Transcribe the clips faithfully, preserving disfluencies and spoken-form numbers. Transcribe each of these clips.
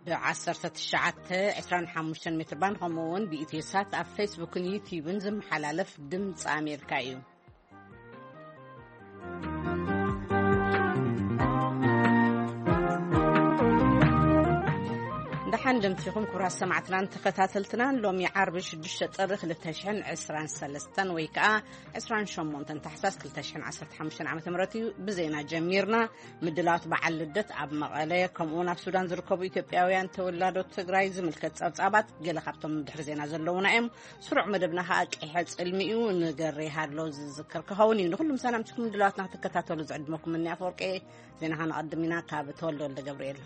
بعشرة تشعات عشرين حمشن متر بان قمون بإتيسات على فيسبوك ويوتيوب نزم حلالف دمت أمريكايو دحين دمتكم كرة سمعتنا تكتاتلتنا لوم يعرب شدش تاريخ لتشحن عشرين سلستن ويكا عشرين شمونتن تحساس كل تشحن عشرة حمشن عام تمرتي بزينا جميرنا مدلات بعلدت عب مغالية كمونا في السودان زركبوا إثيوبياويان تولادوا تجراي زملكت أبصابات جل خبطهم دحر زينا زلونا إم سرع مدبنا هاك إحدى علمي ونجري هاللوز ذكر كهوني نقولهم سلام تكون مدلاتنا تكتاتلو زعدمكم مني أفورك إيه زينا هنقدمنا كابتولو لجبريل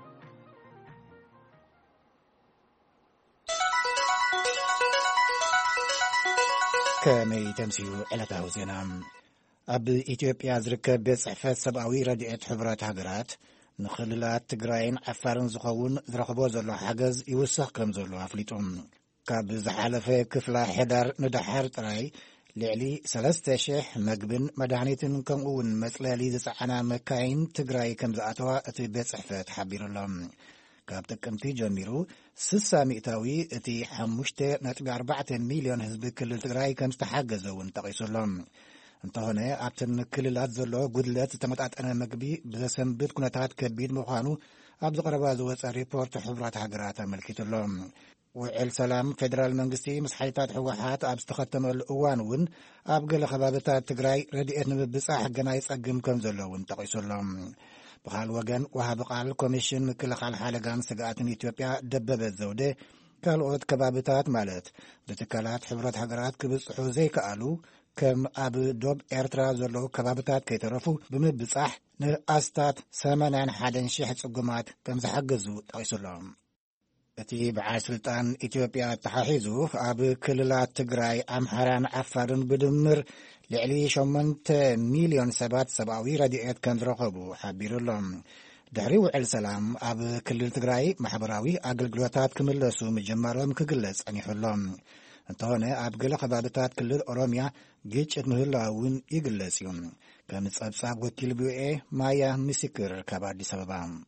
كمي تمسيو على زينا أب إثيوبيا زركب بصحفة سبعوي رديئة حبرات هجرات نخللات تجراين عفارن زخون زرخبو زلو حجز يوسخ كم زلو عفليتهم كاب زحالفة كفلا حدر ندحر تراي لعلي سلسة شح مقبن مدعنيتن كمون مثلالي زسعنا مكاين تجراي كم زعتوا أتي بصحفة حبير اللهم كاب تكمتي جميرو سسا مئتاوي اتي حموشتي نتبع أربعة مليون حزب كل تجراي كم استحجزون تقيسوا لهم انت هنا ابتن كللات زلو قدلات تمتعت انا مقبي بسنبت كنتات كبيد مخانو ابز قرباز وصا ريبورت حبرات حقرات ملكيت لهم وعيل سلام فدرال منغستي مسحيتات حوحات اب استختم الاوان ون اب قل خبابتات تجراي رديئت نببصاح حقنا يصقم كم زلوون تقيسوا لهم بخال وغن وهاب قال كوميشن مكل خال حالغان سغاتن إثيوبيا دببت زوده كالوت كبابتات مالت دتكالات حبرات حقرات كبصحو زي كالو كم اب دوب إرترا زلو كبابتات كيترفو بمبصح ناستات ثمانين حدن شيح صقمات كم زحجزو تايسلام اتي بعاي سلطان إثيوبيا تحاحيزو اب كللات تجراي امحران عفارن بدمر لعلي شمنت مليون سبات سبعوي رديئت كان رخبو حبير لهم دحري وعل سلام اب كلل تجراي محبراوي اغلغلوتات كملسو مجمرهم كغلص اني حلهم انتونه اب غل خبابتات كلل اوروميا جيچت مهلاون يغلصيون كمصابصاب وكيل بيئه مايا مسكر كبادي سببام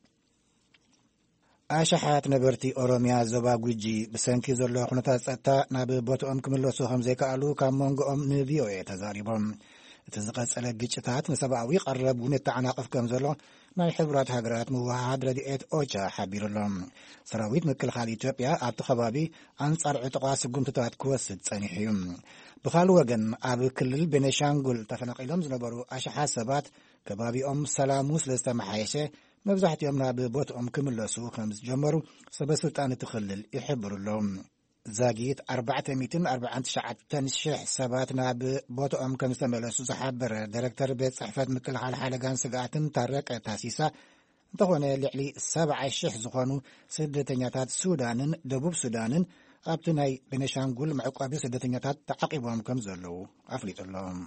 أشحات نبرتي أوروميا زبا جوجي بسنكي زلو خنتا صتا ناب بوتوم كملوسو خمزي كالو كامونغوم نبيو تزاريبهم تزقص على جيتات مسبعوي قرب ونتعناقف كم زلو ناي حبرات هاجرات موحد رديئت اوجا حبير لهم سراويت مكل خال إثيوبيا ابت خبابي انصار عتقاس قمتات كوسد صنيحيم بخالو وغن اب كلل بنشانغول تفنقيلهم زنبرو أشحات سبات كبابي ام سلاموس لستمحايشه مبزحت يومنا ببوتهم كملسو خمس جمرو سبسلطان تخلل يحبر لهم زاقيت أربعة ميتين أربعة شعات تنشح سباتنا ببوتهم كمستملسو سحابر ديركتر بيت صحفة مكل حال حالقان سقاتن تارك تاسيسا انتخونا لعلي سبع الشح زخانو سدتنياتات سودانن دبوب سودانن ابتناي بنشانقول معقابي سدتنياتات تعقيبهم كمزلو أفليت اللهم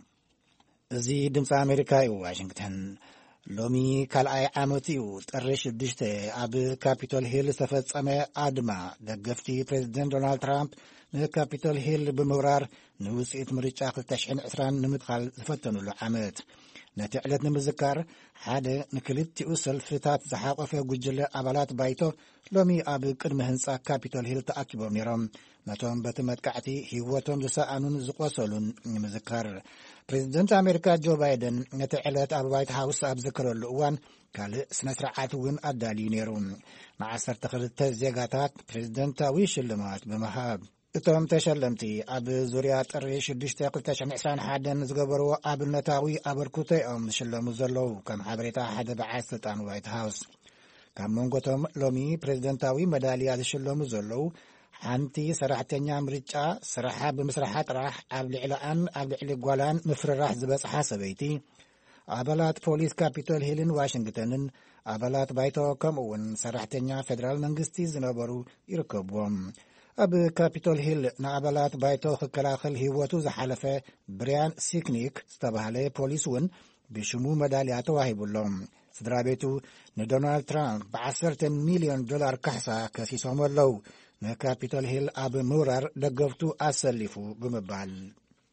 زي دمس أمريكا وواشنطن لومي كالأي عامتيو ترش الدشتة أب كابيتول هيل سفتصمي آدما دقفتي بريزيدنت دونالد ترامب نه كابيتول هيل بمورار نوسيت مريتشا تشحن عسران نمدخل زفتنو له عامت نتعلت نمذكر حدا نكلتي أسل فتات زحاقة ججلة أبالات بايتو لومي أب قدم هنسا كابيتول هيل تأكبو نيرم نتوم بتمتكعتي هيوتهم زساءنون زقوصلون نمذكر بريزيدنت أمريكا جو بايدن نتعلت أب وايت هاوس أب ذكر الأوان كال سنسرعات وين أدالي نيرون مع سرتخلت زيغاتات بريزيدنتاوي شلمات بمهاب اتوم تشلمتي أب زوريات الريش الدشتاق تشعن عسان حدن زقبرو أب النتاوي أبركوتي أم شلم زلو كم حبريتا حد بعث سلطان وايت هاوس كم منقطم لومي بريزيدنتاوي مداليات شلم زلو حنتي سرحتنيا مريتشا سرحا بمسرحات راح قبل إعلان قبل إعلان مفر راح زبص حسبيتي أبلات بوليس كابيتول هيلين واشنطن أبلات بايتو كمون سرحتنيا فدرال منغستي زنبرو يركبوهم أب كابيتول هيل نعبلات بايتو خكلاخل هيوتو زحلفة بريان سيكنيك استبهالي بوليس ون بشمو مداليات واهب اللهم سدرابيتو ندونالد ترامب بعشرة مليون دولار كحسا كسيسوم اللو نكابيتول هيل أب مورار دقفتو أسلفو بمبال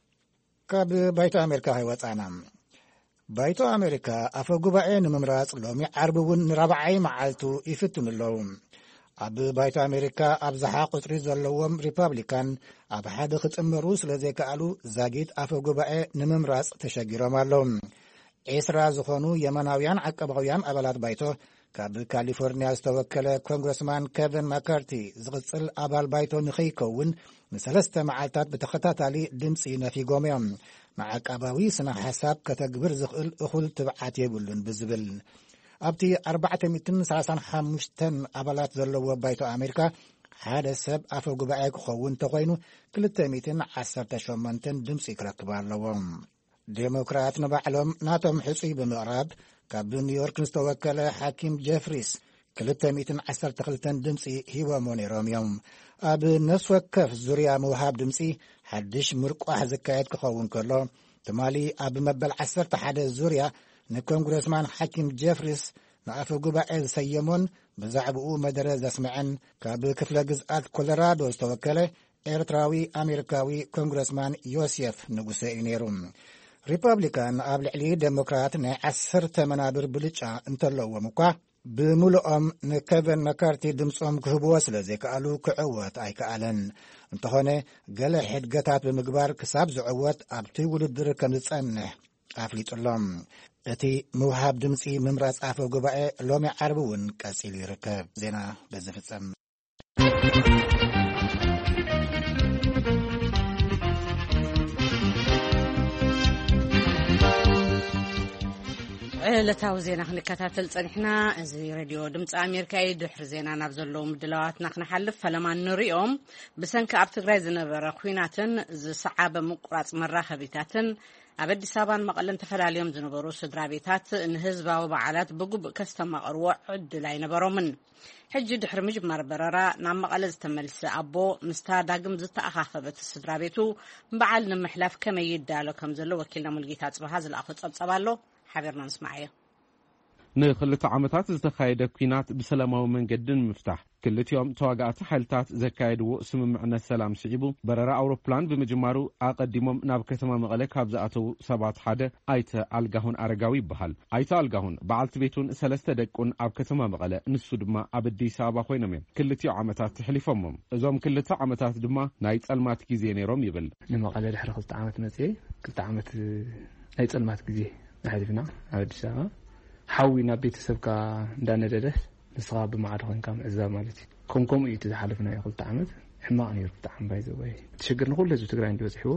كاب بايتو أمريكا هيواتانام بايتو أمريكا أفو قبائن ممراس لومي عربون ربعي معالتو يفتن اللوم ኣብ ባይቶ ኣሜሪካ ኣብዝሓ ቁፅሪ ዘለዎም ሪፐብሊካን ኣብ ሓደ ክጥመሩ ስለ ዘይከኣሉ ዛጊት ኣፈ ጉባኤ ንምምራፅ ተሸጊሮም ኣሎም። ዒስራ ዝኾኑ የመናውያን ዓቀባውያን ኣባላት ባይቶ ካብ ካሊፎርኒያ ዝተወከለ ኮንግረስማን ኬቨን ማካርቲ ዝቕፅል ኣባል ባይቶ ንኸይከውን ንሰለስተ መዓልታት ብተኸታታሊ ድምፂ ነፊጎም እዮም። ማዓቀባዊ ስነ ሓሳብ ከተግብር ዝኽእል እኹል ትብዓት የብሉን ብዝብል ኣብቲ ኣርባዕተ ሚእትን ሰላሳን ሓሙሽተን ኣባላት ዘለዎ ባይቶ ኣሜሪካ ሓደ ሰብ ኣፈ ጉባኤ ክኸውን ተኾይኑ ክልተ ሚእትን ዓሰርተ ሸሞንተን ድምፂ ክረክቡ ኣለዎም። ዴሞክራት ንባዕሎም ናቶም ሕፁይ ብምቕራብ ካብ ኒውዮርክ ዝተወከለ ሓኪም ጀፍሪስ ክልተ ሚእትን ዓሰርተ ክልተን ድምፂ ሂቦሞ ነይሮም እዮም። ኣብ ነፍሲ ወከፍ ዙርያ ምውሃብ ድምፂ ሓድሽ ምርቋሕ ዝካየድ ክኸውን ከሎ ትማሊ ኣብ መበል ዓሰርተ ሓደ ዙርያ ንኮንግረስማን ሓኪም ጀፍሪስ ንኣፈ ጉባኤ ዝሰየሞን ብዛዕባኡ መደረ ዘስምዐን ካብ ክፍለ ግዝኣት ኮሎራዶ ዝተወከለ ኤርትራዊ ኣሜሪካዊ ኮንግረስማን ዮሴፍ ንጉሰ እዩ ነይሩ። ሪፐብሊካን ኣብ ልዕሊ ዴሞክራት ናይ ዓሰርተ መናብር ብልጫ እንተለዎም እኳ ብምልኦም ንኬቨን መካርቲ ድምፆም ክህብዎ ስለ ዘይከኣሉ ክዕወት ኣይከኣለን። እንተኾነ ገለ ሕድገታት ብምግባር ክሳብ ዝዕወት ኣብቲ ውድድር ከም ዝጸንሕ ኣፍሊጡሎም። እቲ ምውሃብ ድምፂ ምምራፅ ኣፈ ጉባኤ ሎሚ ዓርቢ እውን ቀፂሉ ይርከብ። ዜና በዝፍጸም ዕለታዊ ዜና ክንከታተል ፀኒሕና። እዚ ሬድዮ ድምፂ ኣሜሪካ እዩ። ድሕሪ ዜና ናብ ዘለዉ ምድላዋትና ክንሓልፍ ፈለማ ንሪኦም ብሰንኪ ኣብ ትግራይ ዝነበረ ኩናትን ዝሰዓበ ምቁራፅ መራኸቢታትን ኣብ ኣዲስ ኣበባን መቐለን ተፈላለዮም ዝነበሩ ስድራ ቤታት ንህዝባዊ በዓላት ብግቡእ ከስተማቕርዎ ዕድል ኣይነበሮምን። ሕጂ ድሕሪ ምጅማር በረራ ናብ መቐለ ዝተመልሰ ኣቦ ምስታ ዳግም ዝተኣኻኸበት ስድራ ቤቱ በዓል ንምሕላፍ ከመይ ይዳሎ ከም ዘሎ ወኪልና ሙልጌታ ጽባሃ ዝለኣኸ ጸብጸብ ኣሎ። ሓቢርና ንስማዕ። ንክልተ ዓመታት ዝተካየደ ኩናት ብሰላማዊ መንገድን ምፍታሕ ክልቲኦም ተዋጋእቲ ሓይልታት ዘካየድዎ ስምምዕነት ሰላም ስዒቡ በረራ ኣውሮፕላን ብምጅማሩ ኣቀዲሞም ናብ ከተማ መቐለ ካብ ዝኣተው ሰባት ሓደ ኣይተ ኣልጋሁን ኣረጋዊ ይበሃል። ኣይተ ኣልጋሁን በዓልቲ ቤቱን ሰለስተ ደቁን ኣብ ከተማ መቐለ ንሱ ድማ ኣብ ኣዲስ ኣበባ ኮይኖም እዮም። ክልቲኦ ዓመታት ተሕሊፎሞም እዞም ክልተ ዓመታት ድማ ናይ ጸልማት ግዜ ነይሮም ይብል። ንመቐለ ድሕሪ ክልተ ዓመት መጽእ ክልተ ዓመት ናይ ጸልማት ግዜ ናሕሊፍና ኣብ ኣዲስ ኣበባ ሓዊ ናብ ቤተሰብካ እንዳነደደህ ንስኻ ብማዕድ ኮንካ ምዕዛብ ማለት እዩ። ከምከምኡ እዩ ዝሓለፍና ክልተ ዓመት ሕማቕ ነይሩ ብጣዕሚ ባይዘወይ ተሸግር ንኹሉ ህዝቢ ትግራይ እንዲበፅሕዎ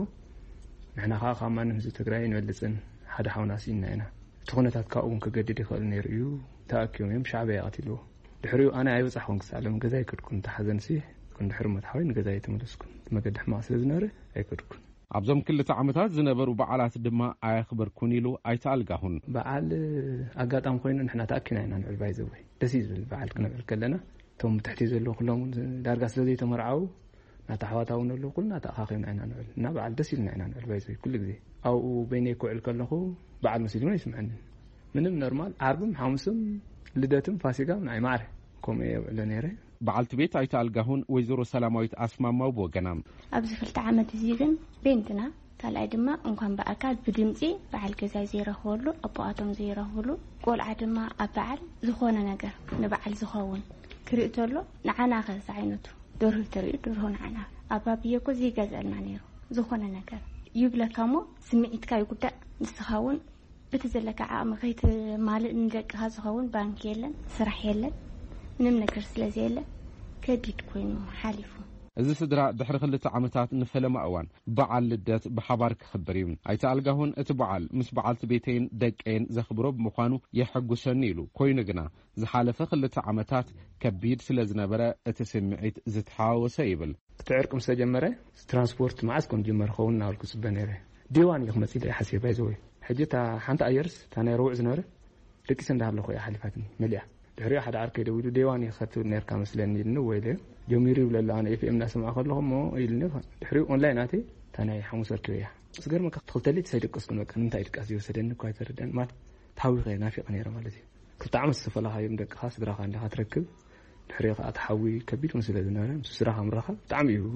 ንሕና ከዓ ካብ ማንም ህዝቢ ትግራይ ንበልፅን ሓደ ሓውናሲ ኢና ኢና እቲ ኩነታት ካብኡ እውን ክገድድ ይኽእል ነይሩ እዩ። ተኣኪቦም እዮም ሻዕብያ ቀቲልዎ ድሕሪኡ ኣነ ኣይበፃሕኩን ክሳለም ገዛ ይከድኩን ተሓዘንሲ ክንድሕር መትሓወይ ንገዛ የተመለስኩን መገዲ ሕማቕ ስለ ዝነበረ ኣይከድኩን። ኣብዞም ክልተ ዓመታት ዝነበሩ በዓላት ድማ ኣያኽበርኩን ኢሉ ኣይተኣልጋሁን በዓል ኣጋጣሚ ኮይኑ ንሕና ተኣኪና ኢና ንዕል ባይዘወይ ደስ ዝብል በዓል ክንዕል ከለና እቶም ትሕቲ ዘለዉ ኩሎም ዳርጋ ስለ ዘይተመርዓው ናታ ኣሕዋታ እውን ኣለዉ ኩልና ተኣኻኺብና ኢና ንዕል እና በዓል ደስ ኢልና ኢና ንዕል ባይዘወይ ኩሉ ግዜ ኣብኡ በይነይ ክውዕል ከለኹ በዓል መሲሉ እውን ይስምዐኒ ምንም ኖርማል ዓርብም ሓሙስም ልደትም ፋሲካም ናይ ማዕረ ከምኡ የውዕለ ነይረ። በዓልቲ ቤት ኣይተ ኣልጋሁን ወይዘሮ ሰላማዊት ኣስማማው ብወገናም ኣብዚ ክልተ ዓመት እዚ ግን ቤንትና ካልኣይ ድማ እንኳን በኣካል ብድምፂ በዓል ገዛ ዘይረኽበሉ ኣቦኣቶም ዘይረኽብሉ ቆልዓ ድማ ኣብ በዓል ዝኾነ ነገር ንበዓል ዝኸውን ክርኢ ተሎ ንዓና ኸዚ ዓይነቱ ደርሁ ተርእዩ ደርሁ ንዓና ኣባብየ ኮ ዘይገዝአልና ነይሩ ዝኾነ ነገር ይብለካ ሞ ስምዒትካ ይጉዳእ ንስኻ እውን በቲ ዘለካ ዓቕሚ ከይትማልእ ንደቅኻ ዝኸውን ባንኪ የለን ስራሕ የለን ምንም ነገር ስለዚ የለ ከቢድ ኮይኑ ሓሊፉ እዚ ስድራ ድሕሪ ክልተ ዓመታት ንፈለማ እዋን በዓል ልደት ብሓባር ክኽበር እዩ። ኣይተ ኣልጋሁን እቲ በዓል ምስ በዓልቲ ቤተይን ደቀይን ዘኽብሮ ብምዃኑ የሐጉሰኒ ኢሉ ኮይኑ ግና ዝሓለፈ ክልተ ዓመታት ከቢድ ስለ ዝነበረ እቲ ስምዒት ዝተሓዋወሰ ይብል። እቲ ዕርቂ ምስ ተጀመረ ትራንስፖርት መዓዝ ከም ጀመረ ኸውን ናብልኩ ፅበ ነይረ ዲዋን እዩ ክመፅእ ኢለ ሓሲበ ባይዘወይ ሕጂ እታ ሓንቲ ኣየርስ እታ ናይ ረቡዕ ዝነበረ ደቂሰ እንዳሃለኹ እያ ሓሊፋትኒ መሊኣ ድሕሪኡ ሓደ ዓርኪ ደው ኢሉ ዴዋን ይኸትብል ነርካ መስለኒ ኢልኒ ወይ ለ ጀሚሩ ይብለላ ኣነ ኤፍ ኤም እናሰማዕ ከለኹ ሞ ኢልኒ ድሕሪኡ ኦንላይን ኣተ እታ ናይ ሓሙስ ወርኪ እያ ዝገርመካ ትኽልተሌት ሳይደቀስኩን በቃ ንምንታይ ድቃስ ዝወሰደኒ እኳ ኣይተረድአን ማለት ታዊኸ ናፊቕ ነይረ ማለት እዩ። ክልተ ዓመት ዝተፈላኻዮም ደቅኻ ስድራኻ እንዳኻ ትረክብ ድሕሪኡ ከዓ ተሓዊ ከቢድ እውን ስለ ዝነበረ ምስ ስድራኻ ምራኸብ ብጣዕሚ እዩ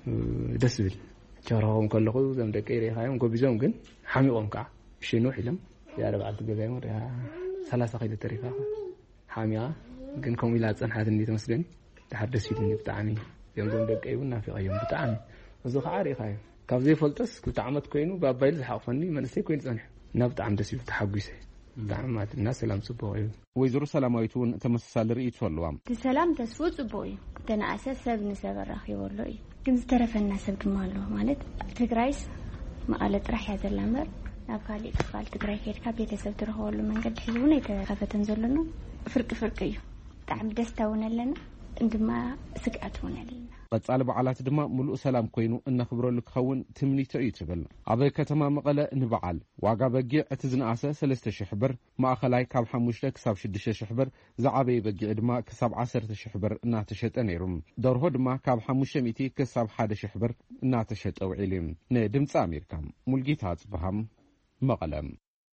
ደስ ዝብል ቸረኸም ከለኹ ዞም ደቀ ይርኢኻዮም ጎቢዞም ግን ሓሚቖም ከዓ እሸንውሕ ኢሎም ያለ በዓልቲ ገዛዮም ሪኣ ሰላሳ ኸይደ ተሪፋ ሓሚያ ግን ከምኡ ኢላ ፀንሓት እንዲ ተመስለኒ تحدث يدني بتاعني يوم زم دق أيونا في غيوم بتاعني وزوخ عاري خايف كاب زي فلتس كنت عمت كوينو بابايل زحافني من سي كوين صنح نبت عم دسيو تحقيسه دعمات الناس سلام صبوي ويزرو سلامايتون تمسسال رئيت والوام سلام تسفو صبوي تنأسس سب نسب الرخي والله كن زترف الناس بماله مالت تجرايس ما قالت راح يزل الأمر أبغالي أفعل تجراي كير كابيت سبتره هو اللي من قد حزونه يتخفى تنزلنا فرق فرقيه تعم دستونا لنا عندما سكعتونا لنا قد صالب علات دما ملؤ سلام كوينو ان خبرو لكون تمنيته يتبل ابي كتما مقله نبعل واغا بقيع اتزناسه ثلاثة آلاف بر ماخلاي كاب خمسة كساب ستة آلاف بر زعبي بقيع دما كساب عشرة آلاف بر انا تشط نيرم دورهو دما كاب خمسمية كساب واحد ألف بر انا تشط او علم ن دمص امريكا ملقيت صبحم مقلم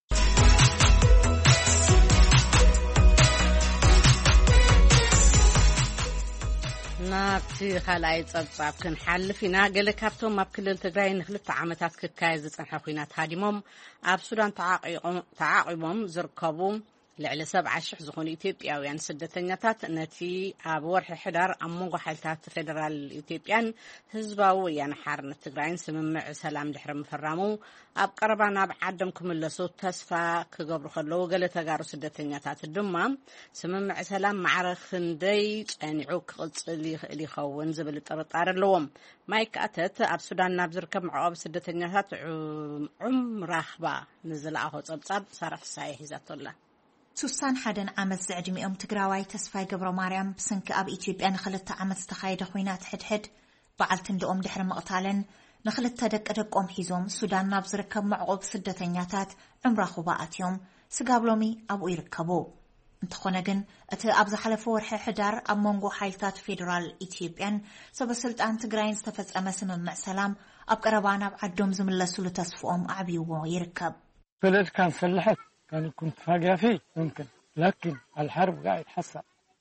نابتي خلاي تصاب كنحلفينا قال كابتن ما بكل تجراي نخلت عامتات كايز صنحه خوينات هاديمم اب سودان تعاقيقهم تعاقبهم زركبوا لعلى سبعة شح زخون إثيوبياويان سدتنياتات نتي اب ورح حدار امغو حالتات فيدرال إثيوبيان حزباوي يعني حارن تجراين سممع سلام دحر مفرامو اب قربانا بعدمكم اللسو تسفا كغبر خلو قال تغارو سدتنياتات الدمام سممع سلام معرخ ندي انعو قصلي لي خون زبل طرطار لهم مايك اتت اب سودان نابزركب معوب سدتنياتات عم راخبا نزل اهو صبصب صرف ساي حزاتولا سوسان حدن عمز زعدميهم تقراواي تسفاي قبر مريم بسنك اب إثيوبيا نخلت عمز تخايد خوينات حد حد بعلتن دقوم دحر مقتالن نخلت تدق دقوم حيزوم سودان نابزركب معقوب سدتنياتات عمره خباءاتيوم سقابلومي ابو يركبو انتخونقن ات ابز حلفو ورح حدار اب مونغو حيلتات فيدرال إثيوبيان سبا سلطان تقراين استفز امسم مع سلام اب قربانا بعدوم زملسو لتسفوهم اعبيو يركب بلد كان سلحت كان كنت فاقها فيه ممكن لكن الحرب قاعد يتحسن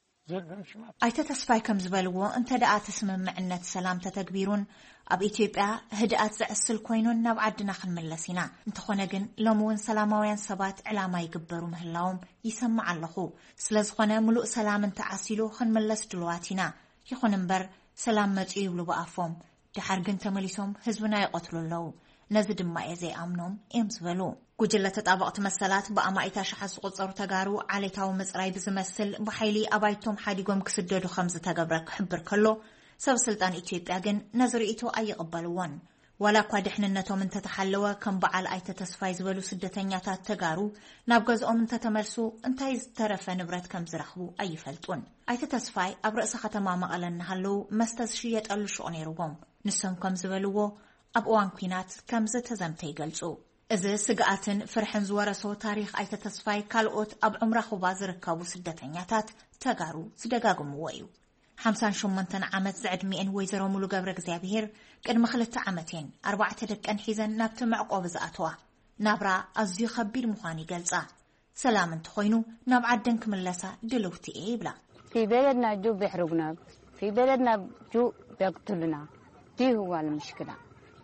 أي تتسفاي كم زبالو أنت دقات اسم معنة سلام تتكبيرون أب إثيوبيا هدأت زعسل كوينون نبعدنا خن ملسينا انت خونقن لومون سلاموين سبات علامة يقبروا مهلاهم يسمع اللخو سلازخونا ملوء سلام انت عسيلو خن ملس دلواتنا يخون انبر سلام مجيولو بقافهم دحرقن تمليسهم هزبنا يقتلوا اللو نزد ما يزي أمنهم إمزبلو كجلة تطابقت مسلات بأمائتا شحص قصر تقارو عليتاو مزراي بزمثل بحيلي أبايتهم حاديقوم كسددو خمزة تقبرك حبر كله سب سلطان إثيوبيا جن نظريتو أي قبلوان ولا قادحننتو من تتحلوا كم بعل أي تتسفاي زبلو سدتنياتات تقارو نابغزو من تتمرسو انتايز ترفا نبرات كم زرخبو أي فلتون أي تتسفاي أبرأس ختما مقالن هلو مستزشيت ألو شؤنيروهم نسهم كم زبلوو أبوان كينات كم زتزمتي قلسو إذا سقعتن فرحن زورسو تاريخ أي تتسفاي كالوت أب عمره خبازر كابو سدتنياتات تقارو سدقاقم ويو حمسان شمنتن عمت زعد مئن ويزرو ملو قبرك زيابهير قد مخلت عمتين أربعة دك أنحيزن نابت معقوب زعتوا نابرا أزيو خبير مخاني قلصا سلام تخوينو ناب عدنك ملسا دلوتي إيبلا في بلدنا جو بيحرقنا في بلدنا جو بيقتلنا دي هو المشكلة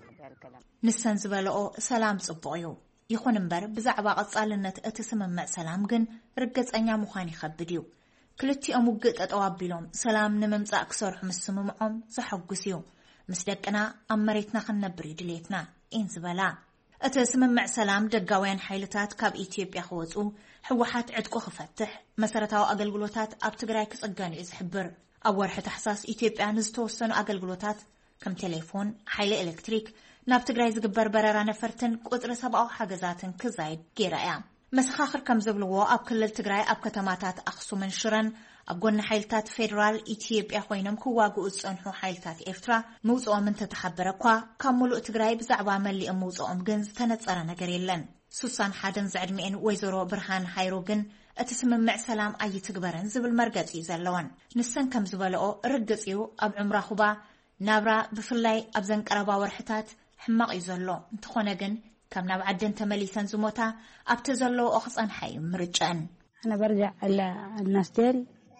نسان زبالو سلام صبويو يخون انبر بزعبا قصالنت اتسممع سلام جن رقص انيا مخاني خبديو كلتي اموقت اتوابيلوم سلام نممصا كسرح مسممعهم زحقسيو مسدقنا امريتنا خنبري دليتنا ان زبالا اتسممع سلام دقاوين حيلتات كاب إثيوبيا خوصو حوحات عدكو خفتح مسرتاو اقلقلوتات اب تግራይ كصقاني يزحبر اول حت احساس إثيوبيا نزتوسن اقلقلوتات كم تليفون حيله الكتريك ناب تግራይ ዝግበር በረራ ነፈርትን ቁጥር ሰብአዊ ሓገዛትን ክዛይድ ገይራያ መስኻኽር ከም ዝብልዎ ኣብ ክልል ትግራይ ኣብ ከተማታት ኣኽሱምን ሽረን ኣብ ጎኒ ሓይልታት ፌደራል ኢትዮጵያ ኮይኖም ክዋግኡ ዝጸንሑ ሓይልታት ኤርትራ ምውጽኦም እንተተሓበረ እኳ ካብ ሙሉእ ትግራይ ብዛዕባ መሊኦም ምውጽኦም ግን ዝተነጸረ ነገር የለን ሱሳን ሓደን ዝዕድሚኤን ወይዘሮ ብርሃን ሃይሮ ግን እቲ ስምምዕ ሰላም ኣይትግበረን ዝብል መርገጺ እዩ ዘለወን ንሰን ከም ዝበልኦ ርግጽዩ ኣብ ዕምራ ኹባ ናብራ ብፍላይ ኣብ ዘንቀረባ ወርሕታት حماق يزلو انتخونا جن كم ناب عدن تمليسان زموتا ابتزلو اخصان حي مرجان انا برجع على الناس ديل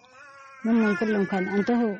من كلهم كان انتهوا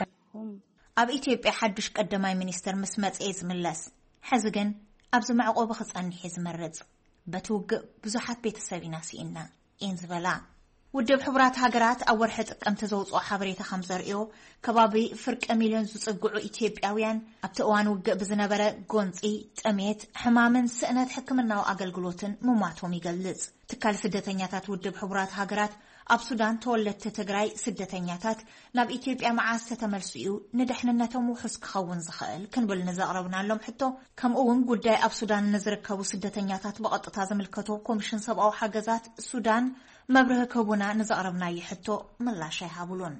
اب إثيوبيا حدش قدماي مينستر مسمص ايز ملس حزجن ابز معقوب خصان حيز مرز بتوق بزحات بيتسابينا سينا انزبلا ውድብ ሕቡራት ሃገራት ኣብ ወርሒ ጥቅምቲ ዘውፅኦ ሓበሬታ ከም ዘርእዮ ከባቢ ፍርቂ ሚልዮን ዝጽግዑ ኢትዮጵያውያን ኣብቲ እዋን ውግእ ብዝነበረ ጎንፂ ጥሜት ሕማምን ስእነት ሕክምናዊ ኣገልግሎትን ምሟቶም ይገልጽ ትካል ስደተኛታት ውድብ ሕቡራት ሃገራት ኣብ ሱዳን ተወለድቲ ትግራይ ስደተኛታት ናብ ኢትዮጵያ መዓዝ ተተመልሲኡ ንድሕንነቶም ውሑስ ክኸውን ዝኽእል ክንብል ንዘቕረብናሎም ሕቶ ከምኡውን ጉዳይ ኣብ ሱዳን ንዝርከቡ ስደተኛታት በቐጥታ ዝምልከቶ ኮሚሽን ሰብኣዊ ሓገዛት ሱዳን መብርህ ከቡና ንዘቕረብናዮ ሕቶ ምላሽ ይሃብሉን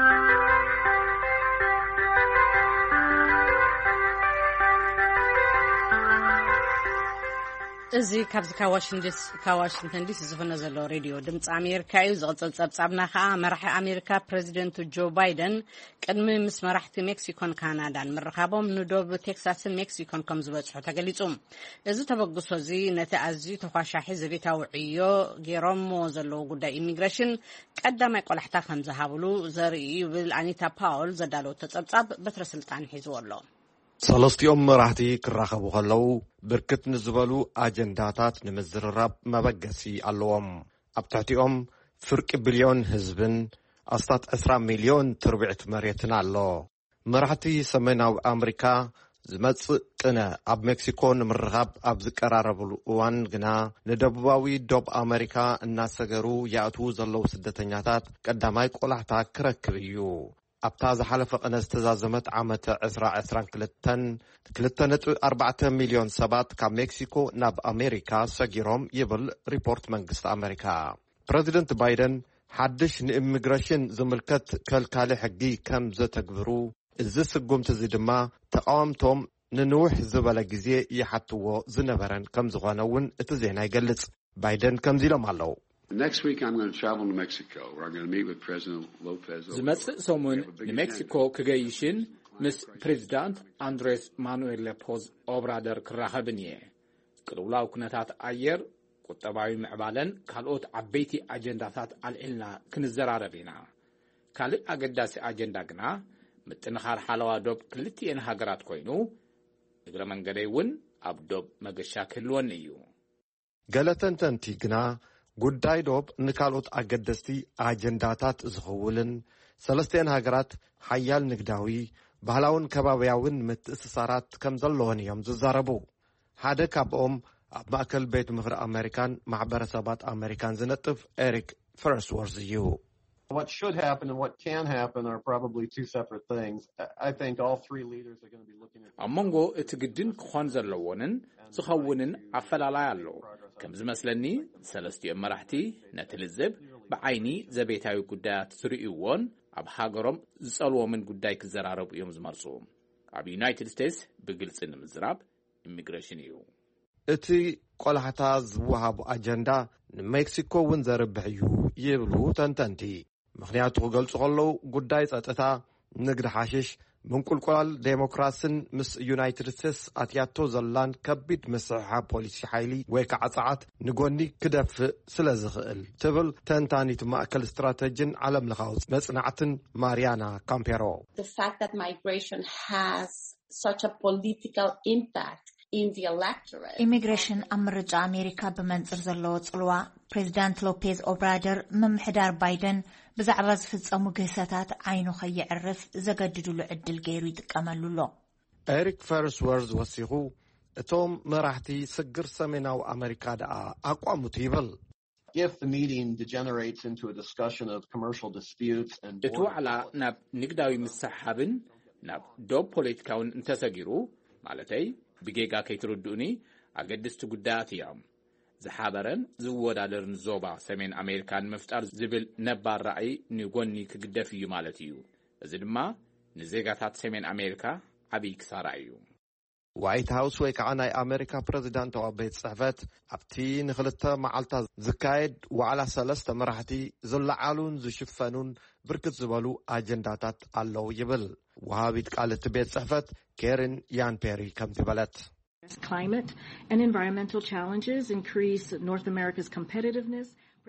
እዚ ካብዚ ካዋሽንተን ዲሲ ዝፍነ ዘሎ ሬድዮ ድምፂ ኣሜሪካ እዩ ዝቕፅል ፀብጻብና ከዓ መራሒ ኣሜሪካ ፕሬዚደንት ጆ ባይደን ቅድሚ ምስ መራሕቲ ሜክሲኮን ካናዳን ምርኻቦም ንዶብ ቴክሳስን ሜክሲኮን ከም ዝበፅሑ ተገሊጹ እዚ ተበግሶ እዚ ነቲ ኣዝዩ ተኳሻሒ ዘቤታዊ ዕዮ ገይሮሞ ዘለዎ ጉዳይ ኢሚግሬሽን ቀዳማይ ቆላሕታ ከም ዝሃብሉ ዘርኢ ይብል ኣኒታ ፓውል ዘዳለወቶ ፀብጻብ በትረ ስልጣን ሒዝዎ ኣሎ ሰለስቲኦም መራሕቲ ክራኸቡ ከለው ብርክት ንዝበሉ ኣጀንዳታት ንምዝርራብ መበገሲ ኣለዎም ኣብ ትሕቲኦም ፍርቂ ቢልዮን ህዝብን ኣስታት ዕስራ ሚልዮን ትርቢዕት መሬትን ኣሎ መራሕቲ ሰሜናዊ ኣሜሪካ ዝመጽእ ቅነ ኣብ ሜክሲኮ ንምርኻብ ኣብ ዝቀራረብሉ እዋን ግና ንደቡባዊ ዶብ ኣሜሪካ እናሰገሩ ያእትዉ ዘለው ስደተኛታት ቀዳማይ ቆላሕታ ክረክብ እዩ ኣብታ ዝሓለፈ ቅነ ዝተዛዘመት ዓመተ ዕስራ ዕስራን ክልተን ክልተ ነጥቢ ኣርባዕተ ሚልዮን ሰባት ካብ ሜክሲኮ ናብ ኣሜሪካ ሰጊሮም ይብል ሪፖርት መንግስቲ ኣሜሪካ ፕሬዚደንት ባይደን ሓድሽ ንኢሚግሬሽን ዝምልከት ከልካሊ ሕጊ ከም ዘተግብሩ እዚ ስጉምቲ እዚ ድማ ተቃወምቶም ንንውሕ ዝበለ ግዜ ይሓትዎ ዝነበረን ከም ዝኾነ እውን እቲ ዜና ይገልጽ ባይደን ከምዚ ኢሎም ኣለው Next week I'm going to travel to Mexico where I'm going to meet with President Lopez Obrador. ዝመጽእ ሰሙን ንሜክሲኮ ክገይሽን ምስ ፕሬዚዳንት አንድሬስ ማኑኤል ሎፔዝ ኦብራደር ክራኸብን እየ ቅልውላው ኩነታት ኣየር ቁጠባዊ ምዕባለን ካልኦት ዓበይቲ ኣጀንዳታት ኣልዒልና ክንዘራረብ ኢና ካልእ ኣገዳሲ ኣጀንዳ ግና ምጥንኻር ሓለዋ ዶብ ክልቲአን ሃገራት ኮይኑ እግረ መንገደይ እውን ኣብ ዶብ መገሻ ክህልወን እዩ ገለ ተንተንቲ ግና ጉዳይ ዶብ ንካልኦት ኣገደስቲ ኣጀንዳታት ዝኸውልን ሰለስቲአን ሃገራት ሓያል ንግዳዊ ባህላውን ከባብያውን ምትእስሳራት ከም ዘለዎን እዮም ዝዛረቡ ሓደ ካብኦም ኣብ ማእከል ቤት ምኽሪ ኣሜሪካን ማሕበረሰባት ኣሜሪካን ዝነጥፍ ኤሪክ ፈርስወርዝ እዩ What should happen and what can happen are probably two separate things. I think all three leaders are going to be looking at ኣመንጎ እቲ ግድን ክኾን ዘለዎንን ዝኸውንን ኣፈላላይ ኣሎ ከም ዝመስለኒ ሰለስቲኦም መራሕቲ ነቲ ልዝብ ብዓይኒ ዘቤታዊ ጉዳያት ዝርእይዎን ኣብ ሃገሮም ዝጸልዎምን ጉዳይ ክዘራረቡ እዮም ዝመርጹ ኣብ ዩናይትድ ስቴትስ ብግልጽ ንምዝራብ ኢሚግሬሽን እዩ እቲ ቆላሕታ ዝወሃቡ ኣጀንዳ ንሜክሲኮ እውን ዘርብሕ እዩ ይብሉ ተንተንቲ ምክንያቱ ክገልጹ ከለው ጉዳይ ጸጥታ ንግዲ ሓሽሽ ምንቁልቁላል ዴሞክራስን ምስ ዩናይትድ ስቴትስ ኣትያቶ ዘላን ከቢድ ምስሕሓብ ፖሊሲ ሓይሊ ወይ ከዓ ጸዓት ንጎኒ ክደፍእ ስለ ዝኽእል ትብል ተንታኒት ማእከል ስትራቴጂን ዓለም ለኻዊ መጽናዕትን ማርያና ካምፔሮ The fact that migration has such a political impact in the electorate Immigration ኣብ ምርጫ ኣሜሪካ ብመንጽር ዘለዎ ጽልዋ ፕሬዚዳንት ሎፔዝ ኦብራደር ምምሕዳር ባይደን ብዛዕባ ዝፍጸሙ ግህሰታት ዓይኑ ኸይዕርፍ ዘገድድሉ ዕድል ገይሩ ይጥቀመሉ ኣሎ ኤሪክ ፈርስወርዝ ወሲኹ እቶም መራሕቲ ስግር ሰሜናዊ ኣሜሪካ ደኣ ኣቋሙት ይብል If the meeting degenerates into a discussion of commercial disputes and እቲ ዋዕላ ናብ ንግዳዊ ምሳሓብን ናብ ዶብ ፖለቲካውን እንተሰጊሩ ማለተይ ብጌጋ ከይትርድኡኒ ኣገድስቲ ጉዳያት እዮም ዝሓበረን ዝወዳደርን ዞባ ሰሜን ኣሜሪካን ምፍጣር ዝብል ነባር ራእይ ንጎኒ ክግደፍ እዩ ማለት እዩ እዚ ድማ ንዜጋታት ሰሜን ኣሜሪካ ዓብይ ክሳራ እዩ ዋይት ሃውስ ወይ ከዓ ናይ ኣሜሪካ ፕሬዚዳንታዊ ቤት ጽሕፈት ኣብቲ ንኽልተ መዓልታት ዝካየድ ዋዕላ ሰለስተ መራሕቲ ዝለዓሉን ዝሽፈኑን ብርክት ዝበሉ ኣጀንዳታት ኣለዉ ይብል ወሃቢት ቃል እቲ ቤት ጽሕፈት ኬሪን ያን ፔሪ ከም ዝበለት Climate and environmental challenges increase North America's competitiveness.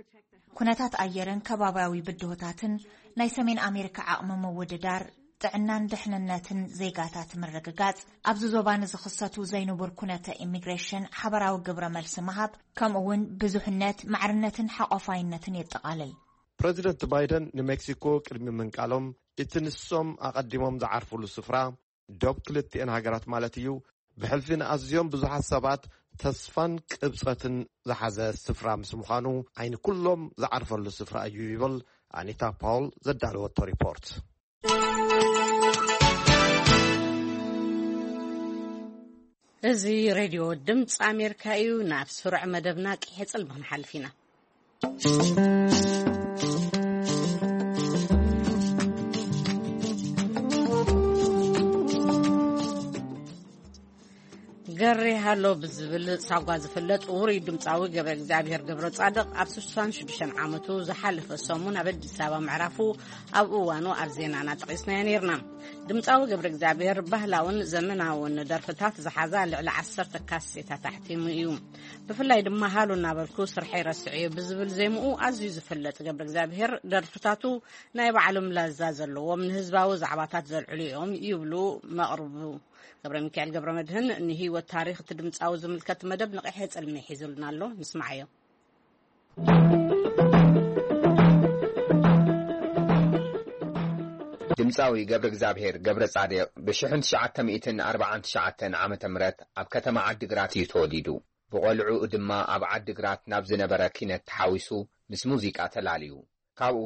ኩነታት ኣየርን ከባቢያዊ ብድሆታትን ናይ ሰሜን ኣሜሪካ ዓቕሚ ምውድዳር ጥዕናን ድሕንነትን ዜጋታት ምርግጋጽ ኣብዚ ዞባ ንዝኽሰቱ ዘይንቡር ኩነተ ኢሚግሬሽን ሓበራዊ ግብረ መልሲ ምሃብ ከምኡውን ብዙሕነት ማዕርነትን ሓቆፋይነትን የጠቓልል ፕሬዚደንት ባይደን ንሜክሲኮ ቅድሚ ምንቃሎም እቲ ንሶም ኣቐዲሞም ዝዓርፍሉ ስፍራ ዶብ ክልቲአን ሃገራት ማለት እዩ ብሕልፊ ንኣዝዮም ብዙሓት ሰባት ተስፋን ቅብፀትን ዝሓዘ ስፍራ ምስ ምዃኑ ዓይኒ ኩሎም ዝዓርፈሉ ስፍራ እዩ ይብል ኣኒታ ፓውል ዘዳለወቶ ሪፖርት። እዚ ሬድዮ ድምፂ ኣሜሪካ እዩ። ናብ ስሩዕ መደብና ቅሕፅል ብክንሓልፍ ኢና። ገሪ ሃሎ ብዝብል ሳጓ ዝፍለጥ ውሩይ ድምፃዊ ገብረ እግዚአብሔር ገብረ ጻድቅ ኣብ ስልሳ ወሽዱሽተ ዓመቱ ዝሓለፈ ሰሙን ኣብ ኣዲስ ኣበባ ምዕራፉ ኣብ እዋኑ ኣብ ዜናና ጠቂስና ነርና። ድምፃዊ ገብረ እግዚአብሔር ባህላውን ዘመናውን ደርፍታት ዝሓዛ ልዕሊ ዓሰርተ ካሴታት ኣሕቲሙ እዩ። ብፍላይ ድማ ሃሎ እናበልኩ ስርሐይ ረስዕዮ ብዝብል ዜምኡ ኣዝዩ ዝፍለጥ ገብረ እግዚአብሔር ደርፍታቱ ናይ ባዕሎም ላዛ ዘለዎም ንህዝባዊ ዛዕባታት ዘልዕሉ እዮም ይብሉ መቕርቡ ገብረ ሚካኤል ገብረ መድህን ንህይወት ታሪክ እቲ ድምፃዊ ዝምልከት መደብ ንቕሐ ጸልሜ ሒዙልና ኣሎ። ንስማዓዮ። ድምፃዊ ገብረ እግዚአብሔር ገብረ ጻድቅ ብ1949 ዓመተ ምህረት ኣብ ከተማ ዓዲግራት እዩ ተወሊዱ። ብቆልዑ ድማ ኣብ ዓዲግራት ናብ ዝነበረ ኪነት ተሓዊሱ ምስ ሙዚቃ ተላልዩ። ካብኡ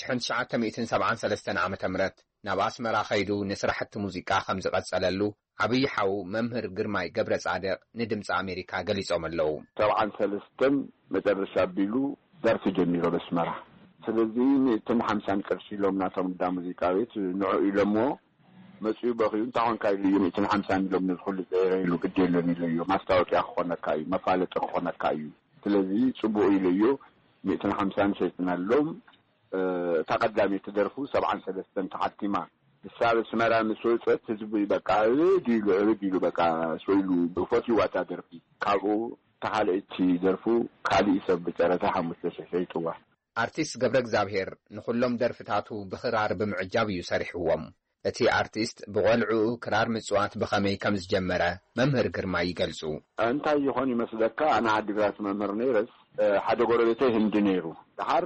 ብ1973 ዓመተ ምህረት ናብ ኣስመራ ኸይዱ ንስራሕቲ ሙዚቃ ከም ዝቐጸለሉ ዓብይ ሓው መምህር ግርማይ ገብረ ጻድቅ ንድምፂ ኣሜሪካ ገሊጾም ኣለዉ። ሰብዓን ሰለስተን መጨረሻ ቢሉ ደርፊ ጀሚሮ በስመራ። ስለዚ ንትን ሓምሳን ቅርሺ ኢሎም ናቶም ዳ ሙዚቃ ቤት ንዑ ኢሎሞ መጽኡ በኺዩ እንታኾን ካይሉ እዩ ንትን ሓምሳን ኢሎም ንዝኹሉ ዘይረኢሉ ግድ የለን ኢለዮ ማስታወቂያ ክኾነካ እዩ መፋለጢ ክኾነካ እዩ። ስለዚ ጽቡቕ ኢለዮ ንትን ሓምሳን ሸይጥናሎም ተቀዳሚ ተደርፉ ሰብዓን ሰለስተን ተሓቲማ السابع سمرة مسويت تزبي بقى ديلو ديلو بقى سويلو بفوتي واتا درفي كابو تحال اتي درفو كالي يسب بجارة حمس لشيطوا ارتيست ገብረ እግዚአብሔር ንኹሎም ደርፍታቱ ብኽራር ብምዕጃብ እዩ ሰሪሕዎም። እቲ አርቲስት ብቆልዑ ክራር ምጽዋት ብኸመይ ከም ዝጀመረ መምህር ግርማ ይገልጹ። እንታይ ይኾን ይመስለካ ኣና ዓዲግራት መምህር ነይረስ ሓደ ጎረቤተይ ህንዲ ነይሩ። ድሓር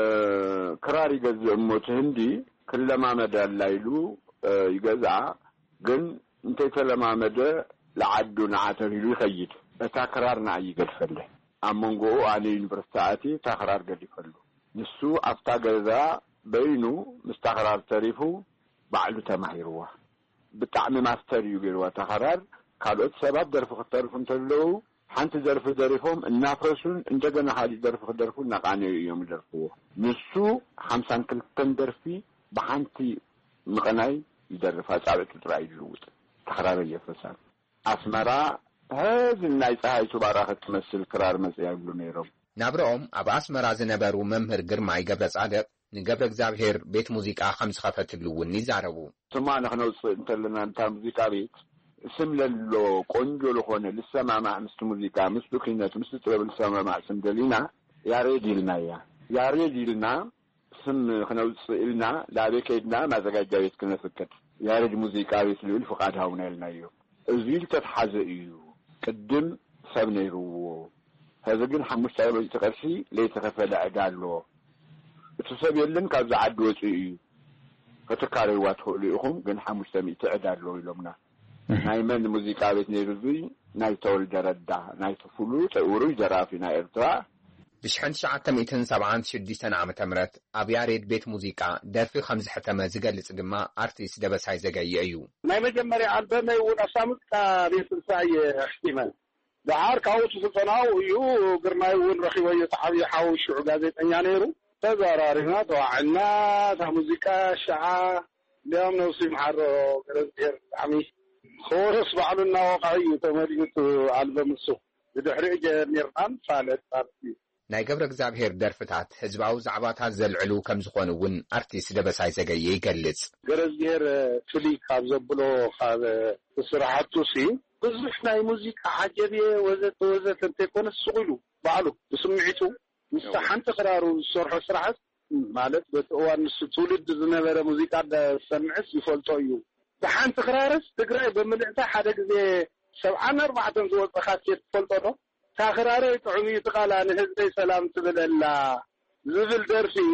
ክራር ይገዝእ እሞት ህንዲ ክለማመደ ላይሉ ይገዛ ግን እንተይ ተለማመደ ለዓዱ ንዓተር ኢሉ ይኸይድ እታ ክራር ንዓይ ይገድፈለ ኣመንጎኡ ኣነ ዩኒቨርሲቲ ኣቲ ታክራር ገዲፈሉ ንሱ ኣፍታ ገዛ በይኑ ምስተክራር ተሪፉ ባዕሉ ተማሂርዋ ብጣዕሚ ማስተር እዩ ገይርዋ ታክራር ካልኦት ሰባት ደርፊ ክተርፉ እንተለው ሓንቲ ዘርፊ ደሪፎም እናፍረሱን እንደገና ሓሊ ደርፊ ክደርፉ ናቃነዩ እዮም ደርፍዎ ንሱ ሓምሳን ክልተን ደርፊ በሓንቲ ምቕናይ ይደርፋ ጻብዕቱ ጥራይ ይልውጥ ተክራር የፈሳል ኣስመራ هذا الناس هاي تبارك تمثل كرار مزيابلو نيرم نابرኦም ኣብ ኣስመራ ዝነበሩ መምህር ግርማይ ገብረ ጻድቅ ንገብረ እግዚአብሔር ቤት ሙዚቃ خمس خفتሉውን ይዛረቡ ثم نحن እንተለና እንታ ሙዚቃ ቤት ስም ለሎ ቆንጆ ለሆነ ልሰማማ ምስ ሙዚቃ ምስ ኪነት ምስ ጥበብ ልሰማማ ስም ደሊና ያሬዲልና ያ ያሬዲልና ስም خنوصልና ላቤከድና ማዘጋጃ ቤት ክነፍከት ያሬድ ሙዚቃ ቤት ልብል ፍቃድ ሃውና ይልናዮ እዚል ተተሓዘ እዩ قدم سبنيرو هذا جن حمش تعالوا تقرشي ليه تخفى لأجاله بتسبب يلن كذا عدوة إيه فتكاري واتخو ليهم جن حمش سمي تعداله يلومنا نايمن الموسيقى بتنيرزوي نايتول جردا نايتفلو توري جرافي نايرترا بشحن شعة مئتين سبعان شديسن عام تمرت أبياريد بيت موسيقى درفي خمس حتى ما زجل لسجما أرتيست دبس هاي زجاي أيو ما يمجمري ألبوم يقول أسامك ريس الساي احتمال دعار كاوت سلطناو يو قرنا يقول رخيوية حاوي حاوي شو عجازة أنيانيرو تزارارنا طوعنا ذا موسيقى شعة اليوم نوصي محرو كرزير عمي خورس بعضنا واقعي تمريت ألبوم السوق بدحرج نيران فالت أرتي ናይ ገብረ እግዚአብሔር ደርፍታት ህዝባዊ ዛዕባታት ዘልዕሉ ከም ዝኾኑ እውን አርቲስት ደበሳይ ዘገየ ይገልጽ። ገረዝየር ፍሊ ካብ ዘብሎ ካብ ስራሕቱ ሲ ብዙሕ ናይ ሙዚቃ ዓጀብየ ወዘተ ወዘተ እንተይኮነ ስቑሉ ባዕሉ ብስምዒቱ ምስ ሓንቲ ክራሩ ዝሰርሖ ስራሕት ማለት በተእዋን ንሱ ትውልድ ዝነበረ ሙዚቃ ሰምዕስ ይፈልጦ እዩ። ብሓንቲ ክራርስ ትግራይ ብምልዕታ ሓደ ግዜ ሰብዓን ኣርባዕተን ዝወፀ ካሴት ትፈልጦ ዶ تاخراره تعمي تقالا نهزي سلام تبللا زبل درفي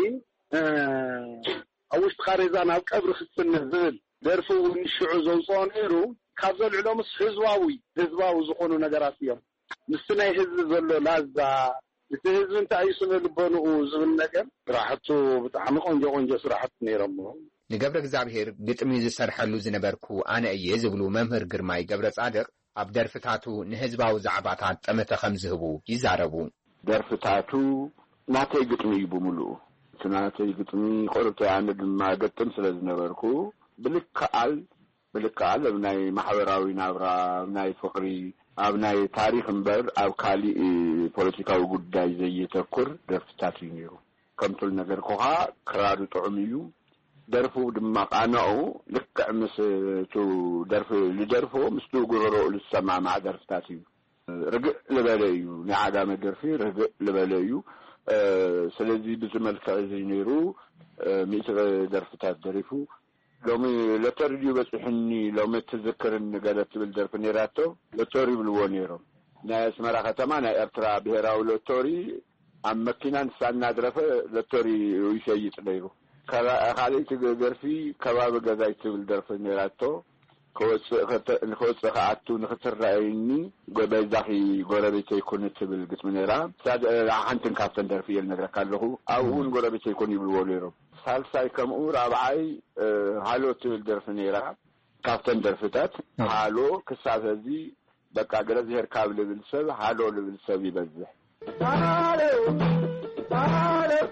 أوش تخاريزان هاو قبر خصنا زل درفو ونشعو زوصون إيرو كابزل علومس حزواوي حزواو زخونو نقراسيهم مستنا يحز زلو لازا يتهزو انت عيسون اللبانو زبن نقر راحتو بتعمي قنجو قنجو سراحت نيرمو ንገብረ እግዚአብሔር ግጥሚ ዝሰርሐሉ ዝነበርኩ ኣነ እየ ዝብሉ መምህር ግርማይ ገብረ ጻድቅ ኣብ ደርፍታቱ ንህዝባዊ ዛዕባታት ጠመተ ከም ዝህቡ ይዛረቡ ደርፍታቱ ናተይ ግጥሚ ይብሙሉ ናተይ ግጥሚ ቆርቶ ያነ ድማ ገጥም ስለዝነበርኩ ብልክዓል ብልክዓል ናይ ማሕበራዊ ናብራ ናይ ፍቅሪ ኣብ ናይ ታሪክ እምበር ኣብ ካሊ ፖለቲካዊ ጉዳይ ዘይተኩር ደርፍታት ይነሩ ከምቱል ነገር ኮኻ ክራዱ ጥዑም እዩ درفو دما قانعو لكع مسو درفو لدرفو مستو قررو للسماع مع درفتاتي رقع لباليو نعادام درفي رقع لباليو أه سلزي بزمال كعزينيرو أه ميتغ درفتات درفو لو مي لترجيو بس حني لو ما تذكر ان قالت بالدرف نيراتو لتوري بالوانيرو ناس مراخة تمانا ارترا بهراو لتوري عم مكينان سانا درفة لتوري ويشيط ليرو خالي تقدر في كباب جزايت بالدرف نيراتو كوس خت نخوص خاتو نخسر رأيني قبل ذاكي قربتي يكون تبل قسم نيرا ساد عهنتن كافتن درفي النجرة كله أول قربتي يكون يبلوليرو سال ساي كم أور أبعي هالو تبل درف نيرا كافتن درفتات هالو كساد هذي بقى جرز هير كابل بالسب هالو بالسب يبزح هالو هالو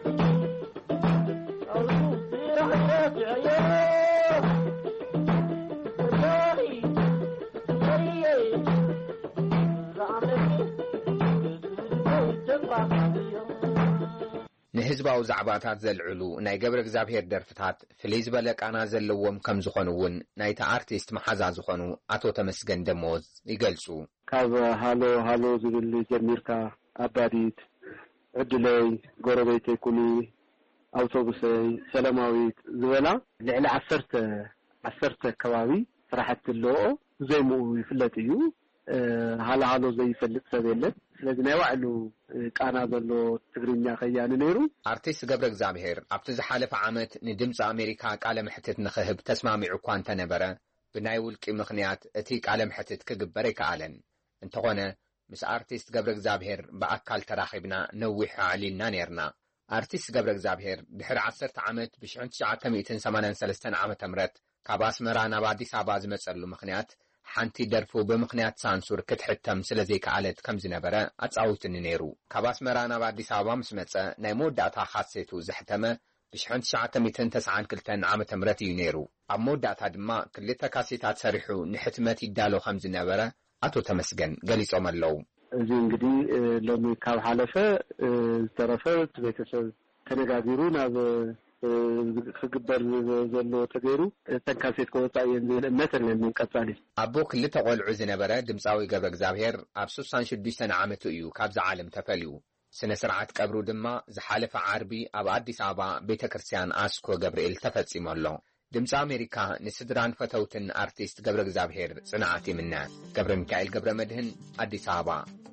ንህዝባዊ ዛዕባታት ዘልዕሉ ናይ ገብረ እግዚአብሔር ደርፍታት ፍልይ ዝበለ ቃና ዘለዎም ከም ዝኾኑውን ናይቲ ኣርቲስት መሓዛ ዝኾኑ ኣቶ ተመስገን ደሞዝ ይገልጹ ካብ ሃሎ ሃሎ ዝብል ጀሚርካ ኣባዲት ዕድለይ ጎረቤተይ ኩኒ ኣውቶቡሰይ ሰላማዊት ዝበላ ልዕሊ ዓሰርተ ዓሰርተ ከባቢ ስራሕቲ ኣለዎ ዘይምኡ ይፍለጥ እዩ ሃሎ ሃሎ ዘይፈልጥ ሰብ የለን ስለዚህ ናይ ባዕሉ ቃና ዘሎ ትግርኛ ከያኒ ነይሩ ኣርቲስት ገብረ እግዚአብሔር ኣብቲ ዝሓለፈ ዓመት ንድምፂ ኣሜሪካ ቃለ ምሕትት ንኽህብ ተስማሚዑ እኳ እንተነበረ ብናይ ውልቂ ምኽንያት እቲ ቃለ ምሕትት ክግበር ኣይከኣለን እንተኾነ ምስ ኣርቲስት ገብረ እግዚአብሔር ብኣካል ተራኺብና ነዊሕ ዓሊልና ነርና ኣርቲስት ገብረ እግዚአብሔር ድሕሪ ዓሰርተ ዓመት ብሽሕን ትሽዓተ ሰማንያን ሰለስተ ዓመተ ምህረት ካብ ኣስመራ ናብ ኣዲስ ኣበባ ዝመጸሉ ምኽንያት ሓንቲ ደርፉ ብምኽንያት ሳንሱር ክትሕተም ስለዘይከኣለት ከም ዝነበረ ኣጻዊትኒ ነይሩ ካብ ኣስመራ ናብ ኣዲስ ኣበባ ምስ መጸ ናይ መወዳእታ ካሴቱ ዘሕተመ ብሽሕን ትሽዓተ ተስዓን ክልተን ዓመተ ምህረት እዩ ነይሩ ኣብ መወዳእታ ድማ ክልተ ካሴታት ሰሪሑ ንሕትመት ይዳሎ ከም ዝነበረ ኣቶ ተመስገን ገሊጾም ኣለዉ እዚ እንግዲህ ሎሚ ካብ ሓለፈ ዝተረፈ ቤተሰብ ተነጋጊሩ ናብ ክግበር ዘሎ ተገይሩ ተንካሴት ከወፃእየን ዝብል እምነት ኣለኒ ቀጻሊ ኣቦ ክልተ ቆልዑ ዝነበረ ድምፃዊ ገብረ እግዚአብሔር ኣብ ስድሳ ሽዱሽተ ዓመቱ እዩ ካብዚ ዓለም ተፈልዩ ስነ ስርዓት ቀብሩ ድማ ዝሓለፈ ዓርቢ ኣብ ኣዲስ ኣበባ ቤተ ክርስቲያን ኣስኮ ገብርኤል ተፈጺሙ ኣሎ ድምፂ ኣሜሪካ ንስድራን ፈተውትን ኣርቲስት ገብረ እግዚአብሔር ጽንዓት ይምነ ገብረ ሚካኤል ገብረ መድህን ኣዲስ ኣበባ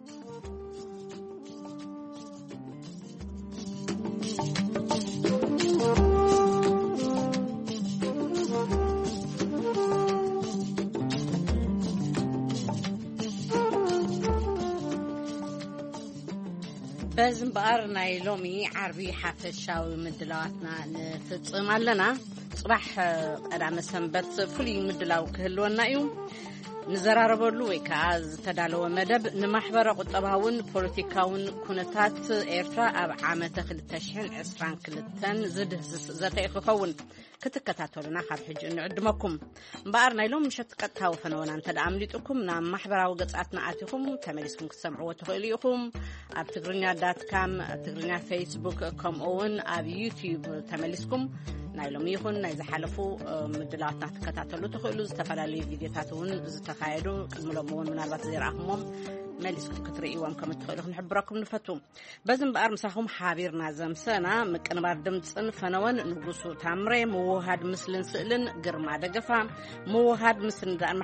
በዝምባር ናይ ሎሚ ዓርቢ ሓፈሻዊ ምድላዋትና ንፍጽም ኣለና ጽባሕ ቀዳመ ሰንበት ፍሉይ ምድላው ክህልወና እዩ ንዘራረበሉ ወይ ከዓ ዝተዳለወ መደብ ንማሕበረ ቁጠባውን ፖለቲካውን ኩነታት ኤርትራ ኣብ ዓመተ ክልተ ሽሕን ዒስራን ክልተን ዝድህዝስ ዘተ ይኽኸውን ክትከታተሉና ካብ ሕጂ ንዕድመኩም እምበኣር ናይ ሎም ምሸት ቀጥታዊ ፈነወና እንተደኣ ኣምሊጡኩም ናብ ማሕበራዊ ገጻትና ኣቲኹም ተመሊስኩም ክትሰምዕዎ ትኽእሉ ኢኹም ኣብ ትግርኛ ዳት ካም ኣብ ትግርኛ ፌስቡክ ከምኡውን ኣብ ዩቲዩብ ተመሊስኩም ናይ ሎም ይኹን ናይ ዝሓለፉ ምድላዋትና ክትከታተሉ ትኽእሉ ዝተፈላለዩ ቪድዮታት እውን ዝተኻየዱ ቅድሚሎም እውን ምናልባት ዘይረኣኹሞም መሊስኩም ክትርእይዎም ከም እትኽእሉ ክንሕብረኩም ንፈቱ በዚ እምበኣር ምሳኹም ሓቢርና ዘምሰና ምቅንባር ድምፅን ፈነወን ንጉሱ ታምሬ ምውሃድ ምስልን ስእልን ግርማ ደገፋ ምውሃድ ምስልን